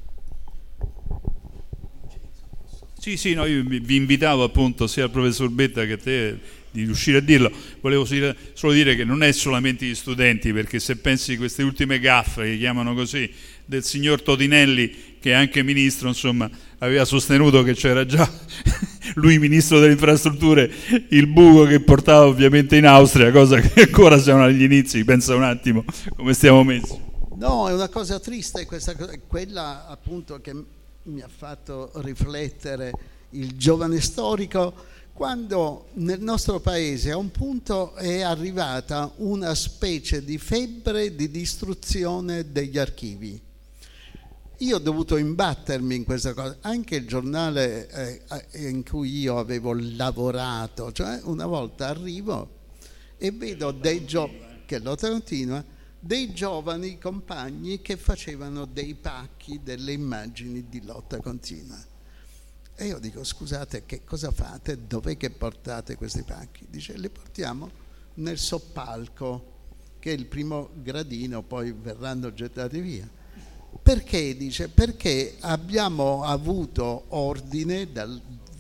Sì, sì, no, io vi invitavo appunto sia al professor Betta che a te di riuscire a dirlo. Volevo solo dire che non è solamente gli studenti, perché se pensi a queste ultime gaffe, che chiamano così, del signor Totinelli, che è anche ministro, insomma, aveva sostenuto che c'era già lui ministro delle infrastrutture, il buco che portava ovviamente in Austria, cosa che ancora siamo agli inizi, pensa un attimo come stiamo messi. No, è una cosa triste questa cosa, quella appunto che mi ha fatto riflettere il giovane storico, quando nel nostro paese a un punto è arrivata una specie di febbre di distruzione degli archivi. Io ho dovuto imbattermi in questa cosa, anche il giornale eh, in cui io avevo lavorato, cioè una volta arrivo e vedo dei giovani, che lotta continua, dei giovani compagni che facevano dei pacchi delle immagini di lotta continua. E io dico, scusate, che cosa fate? Dov'è che portate questi pacchi? Dice, li portiamo nel soppalco, che è il primo gradino, poi verranno gettati via. Perché? Dice, perché abbiamo avuto ordine dal,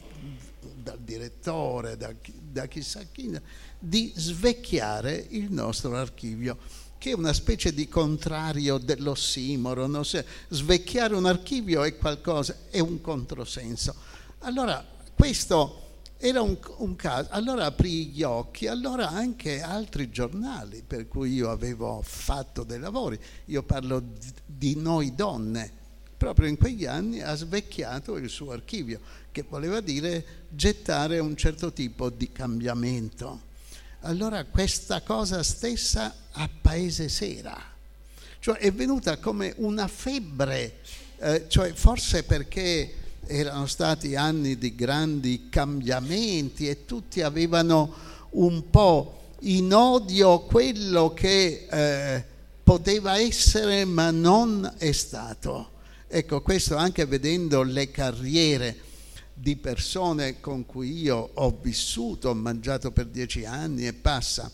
dal direttore, da, da chissà chi, di svecchiare il nostro archivio, che è una specie di contrario dell'ossimoro, no? Se svecchiare un archivio è qualcosa, è un controsenso. Allora, questo era un, un caso, allora aprì gli occhi, allora anche altri giornali per cui io avevo fatto dei lavori, io parlo di, di Noi Donne, proprio in quegli anni ha svecchiato il suo archivio, che voleva dire gettare un certo tipo di cambiamento. Allora questa cosa stessa a Paese Sera, cioè è venuta come una febbre, eh, cioè forse perché erano stati anni di grandi cambiamenti e tutti avevano un po' in odio quello che eh, poteva essere ma non è stato. Ecco, questo anche vedendo le carriere di persone con cui io ho vissuto, ho mangiato per dieci anni e passa.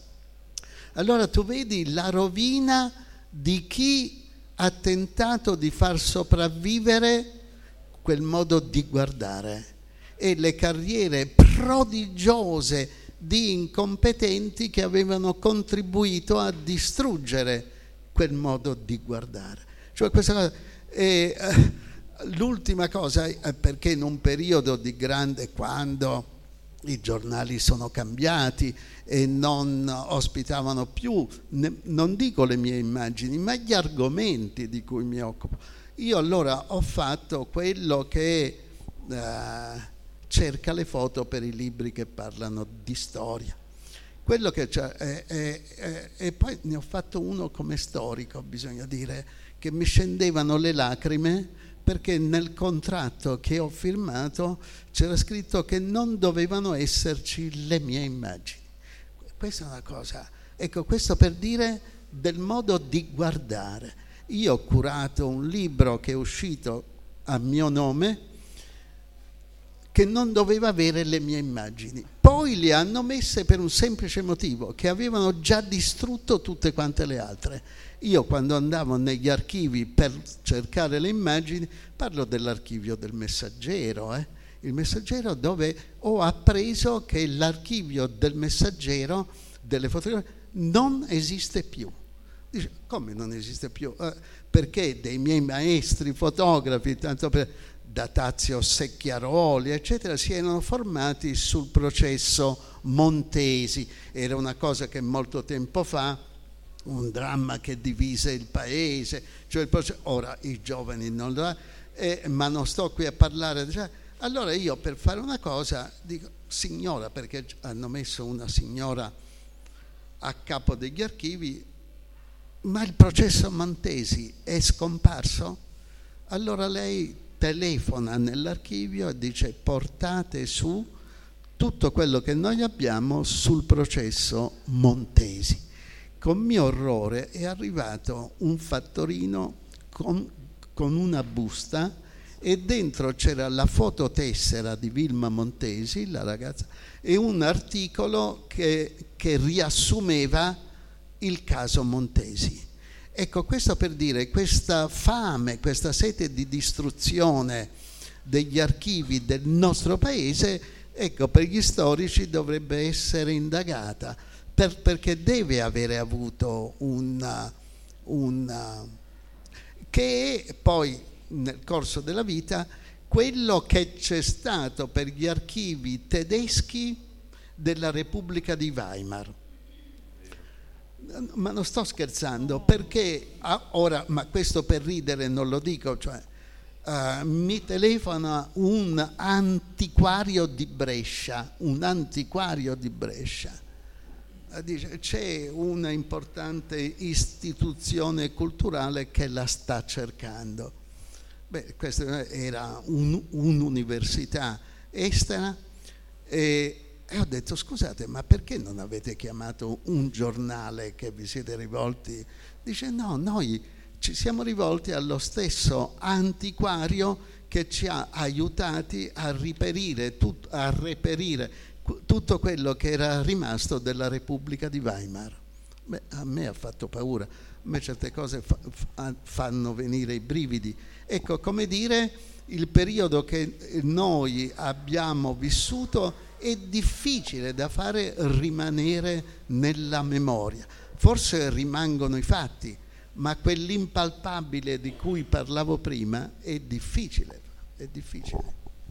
Allora tu vedi la rovina di chi ha tentato di far sopravvivere quel modo di guardare e le carriere prodigiose di incompetenti che avevano contribuito a distruggere quel modo di guardare. Cioè questa cosa è, eh, l'ultima cosa è perché in un periodo di grande, quando i giornali sono cambiati e non ospitavano più, ne, non dico le mie immagini, ma gli argomenti di cui mi occupo. Io allora ho fatto quello che eh, cerca le foto per i libri che parlano di storia. Quello che c'è, è, è, è, e poi ne ho fatto uno come storico, bisogna dire, che mi scendevano le lacrime perché nel contratto che ho firmato c'era scritto che non dovevano esserci le mie immagini. Questa è una cosa, ecco, questo per dire del modo di guardare. Io ho curato un libro che è uscito a mio nome che non doveva avere le mie immagini. Poi le hanno messe per un semplice motivo, che avevano già distrutto tutte quante le altre. Io quando andavo negli archivi per cercare le immagini, parlo dell'archivio del Messaggero, eh? il Messaggero, dove ho appreso che l'archivio del Messaggero, delle fotografie, non esiste più. Dice, come non esiste più? Eh, perché dei miei maestri fotografi, tanto per Datazio Secchiaroli, eccetera, si erano formati sul processo Montesi. Era una cosa che molto tempo fa, un dramma che divise il paese, cioè il processo, ora i giovani non lo hanno, eh, ma non sto qui a parlare. Cioè, allora io per fare una cosa dico, signora, perché hanno messo una signora a capo degli archivi, ma il processo Montesi è scomparso? Allora lei telefona nell'archivio e dice portate su tutto quello che noi abbiamo sul processo Montesi. Con mio orrore è arrivato un fattorino con, con una busta e dentro c'era la fototessera di Vilma Montesi, la ragazza, e un articolo che, che riassumeva il caso Montesi. Ecco, questo per dire, questa fame, questa sete di distruzione degli archivi del nostro paese, ecco, per gli storici dovrebbe essere indagata, per, perché deve avere avuto una, una che è poi nel corso della vita quello che c'è stato per gli archivi tedeschi della Repubblica di Weimar. Ma non sto scherzando, perché ah, ora, ma questo per ridere non lo dico, cioè uh, mi telefona un antiquario di Brescia, un antiquario di Brescia, uh, dice c'è una importante istituzione culturale che la sta cercando. Beh, questa era un, un'università estera e E ho detto, scusate, ma perché non avete chiamato un giornale che vi siete rivolti? Dice, no, noi ci siamo rivolti allo stesso antiquario che ci ha aiutati a reperire, tut, a reperire tutto quello che era rimasto della Repubblica di Weimar. Beh, a me ha fatto paura, a me certe cose fa, fa, fanno venire i brividi. Ecco, come dire, il periodo che noi abbiamo vissuto è difficile da fare rimanere nella memoria. Forse rimangono i fatti, ma quell'impalpabile di cui parlavo prima è difficile, è difficile.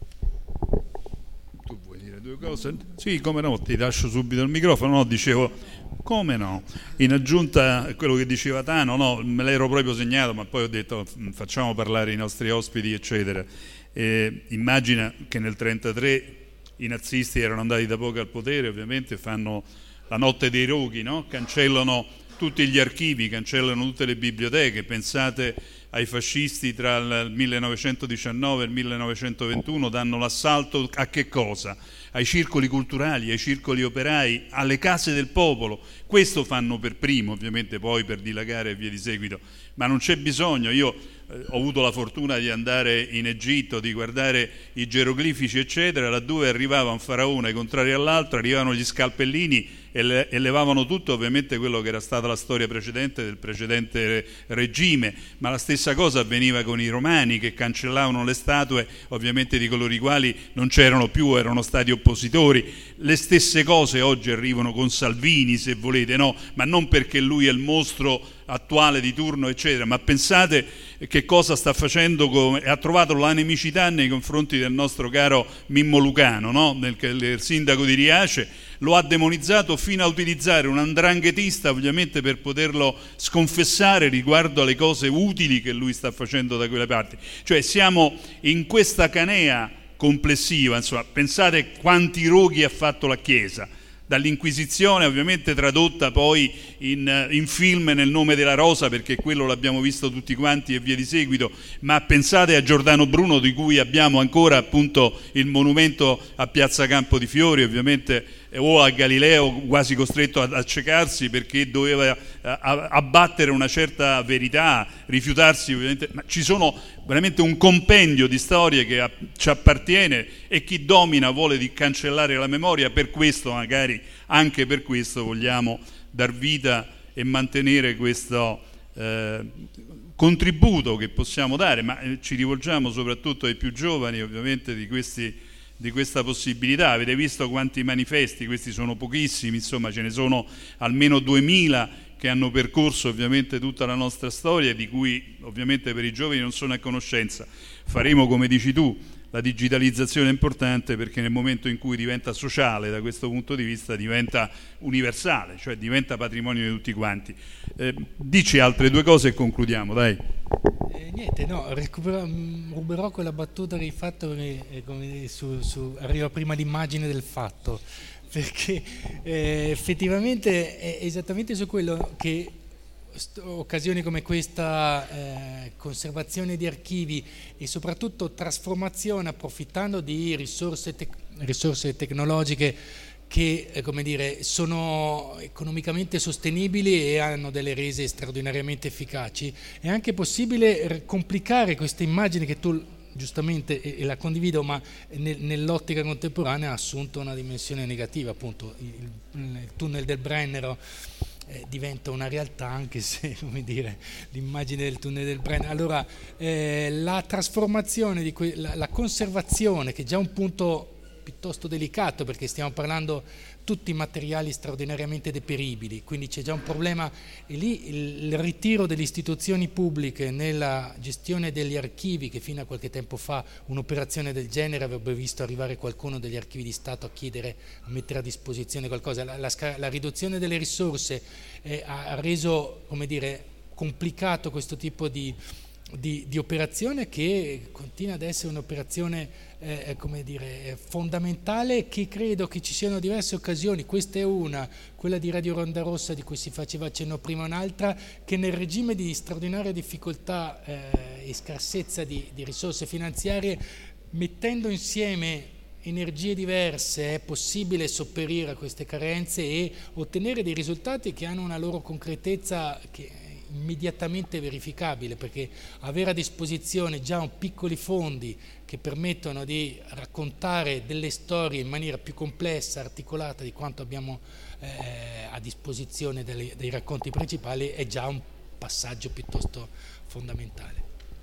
Tu vuoi dire due cose? Sì, come no, ti lascio subito il microfono. No, dicevo, come no? In aggiunta a quello che diceva Tano, no, me l'ero proprio segnato, ma poi ho detto facciamo parlare i nostri ospiti, eccetera. Eh, immagina che nel trentatré i nazisti erano andati da poco al potere, ovviamente fanno la notte dei roghi, no? Cancellano tutti gli archivi, cancellano tutte le biblioteche. Pensate ai fascisti tra il millenovecentodiciannove e il millenovecentoventuno, danno l'assalto a che cosa? Ai circoli culturali, ai circoli operai, alle case del popolo. Questo fanno per primo, ovviamente poi per dilagare e via di seguito, ma non c'è bisogno. Io eh, ho avuto la fortuna di andare in Egitto, di guardare i geroglifici eccetera, laddove arrivava un faraone contrario all'altro, arrivavano gli scalpellini e, le, e levavano tutto, ovviamente quello che era stata la storia precedente del precedente regime, ma la stessa cosa avveniva con i romani che cancellavano le statue, ovviamente di coloro i quali non c'erano più, erano stati oppositori. Le stesse cose oggi arrivano con Salvini, se volete, no? Ma non perché lui è il mostro attuale di turno eccetera, ma pensate che cosa sta facendo, come, ha trovato la nemicità nei confronti del nostro caro Mimmo Lucano, no? Nel, il sindaco di Riace lo ha demonizzato fino a utilizzare un andranghetista, ovviamente per poterlo sconfessare riguardo alle cose utili che lui sta facendo da quelle parti. Cioè siamo in questa canea complessiva, insomma, pensate quanti roghi ha fatto la Chiesa, dall'Inquisizione ovviamente tradotta poi in, in film nel nome della rosa, perché quello l'abbiamo visto tutti quanti e via di seguito, ma pensate a Giordano Bruno, di cui abbiamo ancora appunto il monumento a Piazza Campo di Fiori, ovviamente, o a Galileo quasi costretto ad accecarsi perché doveva abbattere una certa verità, rifiutarsi ovviamente, ma ci sono veramente un compendio di storie che a, ci appartiene, e chi domina vuole di cancellare la memoria. Per questo, magari anche per questo, vogliamo dar vita e mantenere questo eh, contributo che possiamo dare, ma eh, ci rivolgiamo soprattutto ai più giovani ovviamente di questi di questa possibilità. Avete visto quanti manifesti, questi sono pochissimi, insomma ce ne sono almeno duemila che hanno percorso ovviamente tutta la nostra storia, di cui ovviamente per i giovani non sono a conoscenza. Faremo, come dici tu, la digitalizzazione è importante, perché nel momento in cui diventa sociale, da questo punto di vista diventa universale, cioè diventa patrimonio di tutti quanti. Eh, dici altre due cose e concludiamo, dai. Eh, niente, no, recupero, ruberò quella battuta che hai fatto, eh, come su, su, arriva prima l'immagine del fatto, perché eh, effettivamente è esattamente su quello che occasioni come questa, eh, conservazione di archivi e soprattutto trasformazione, approfittando di risorse, tec- risorse tecnologiche che eh, come dire, sono economicamente sostenibili e hanno delle rese straordinariamente efficaci, è anche possibile complicare queste immagini che tu giustamente, e, e la condivido, ma nel, nell'ottica contemporanea ha assunto una dimensione negativa. Appunto il, il tunnel del Brennero Eh, diventa una realtà, anche se, come dire, l'immagine del tunnel del Brennero. Allora eh, la trasformazione di que- la, la conservazione, che è già un punto piuttosto delicato, perché stiamo parlando tutti materiali straordinariamente deperibili, quindi c'è già un problema, e lì il, il ritiro delle istituzioni pubbliche nella gestione degli archivi, che fino a qualche tempo fa un'operazione del genere avrebbe visto arrivare qualcuno degli archivi di Stato a chiedere, a mettere a disposizione qualcosa. La, la, la riduzione delle risorse eh, ha reso, come dire, complicato questo tipo di Di, di operazione, che continua ad essere un'operazione eh, come dire, fondamentale, che credo che ci siano diverse occasioni. Questa è una, quella di Radio Ronda Rossa di cui si faceva accenno prima, un'altra, che nel regime di straordinaria difficoltà eh, e scarsezza di, di risorse finanziarie, mettendo insieme energie diverse, è possibile sopperire a queste carenze e ottenere dei risultati che hanno una loro concretezza che immediatamente verificabile, perché avere a disposizione già un piccoli fondi che permettono di raccontare delle storie in maniera più complessa, articolata di quanto abbiamo eh, a disposizione delle, dei racconti principali è già un passaggio piuttosto fondamentale.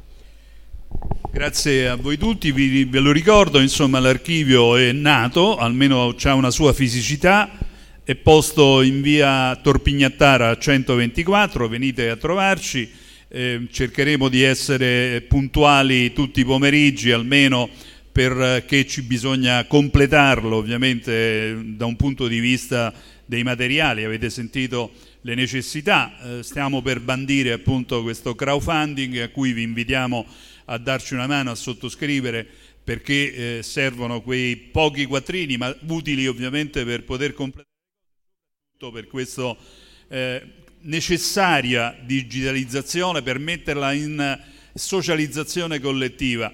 Grazie a voi tutti, vi, ve lo ricordo, insomma l'archivio è nato, almeno ha una sua fisicità, è posto in via Torpignattara centoventiquattro, venite a trovarci, eh, cercheremo di essere puntuali tutti i pomeriggi almeno, perché ci bisogna completarlo ovviamente da un punto di vista dei materiali. Avete sentito le necessità, eh, stiamo per bandire appunto questo crowdfunding a cui vi invitiamo a darci una mano a sottoscrivere, perché eh, servono quei pochi quattrini, ma utili ovviamente per poter completare per questa eh, necessaria digitalizzazione, per metterla in socializzazione collettiva.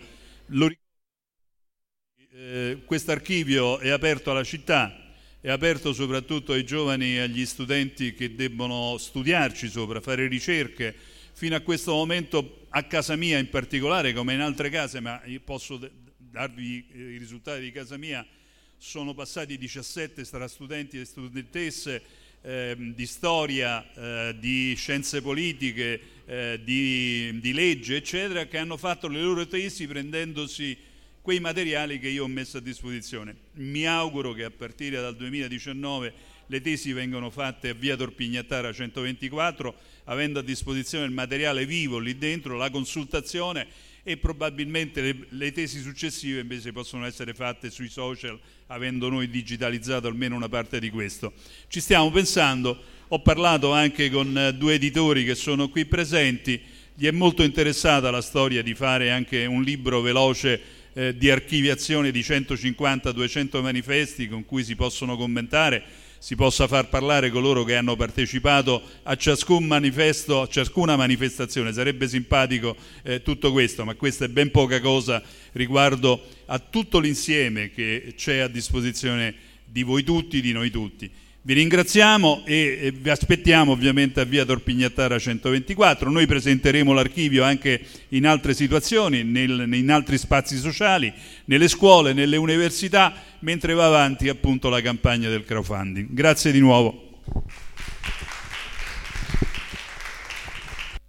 Eh, questo archivio è aperto alla città, è aperto soprattutto ai giovani e agli studenti che debbono studiarci sopra, fare ricerche. Fino a questo momento, a casa mia in particolare, come in altre case, ma io posso darvi i risultati di casa mia, sono passati diciassette tra studenti e studentesse eh, di storia, eh, di scienze politiche, eh, di, di legge, eccetera, che hanno fatto le loro tesi prendendosi quei materiali che io ho messo a disposizione. Mi auguro che a partire dal duemiladiciannove le tesi vengano fatte a via Torpignattara centoventiquattro, avendo a disposizione il materiale vivo lì dentro, la consultazione, e probabilmente le, le tesi successive invece possono essere fatte sui social, avendo noi digitalizzato almeno una parte di questo. Ci stiamo pensando, ho parlato anche con due editori che sono qui presenti, gli è molto interessata la storia di fare anche un libro veloce eh, di archiviazione di centocinquanta duecento manifesti con cui si possono commentare, si possa far parlare coloro che hanno partecipato a ciascun manifesto, a ciascuna manifestazione. Sarebbe simpatico eh, tutto questo, ma questa è ben poca cosa riguardo a tutto l'insieme che c'è a disposizione di voi tutti, di noi tutti. Vi ringraziamo e, e vi aspettiamo ovviamente a via Torpignattara centoventiquattro. Noi presenteremo l'archivio anche in altre situazioni, nel, in altri spazi sociali, nelle scuole, nelle università, mentre va avanti appunto la campagna del crowdfunding. Grazie di nuovo.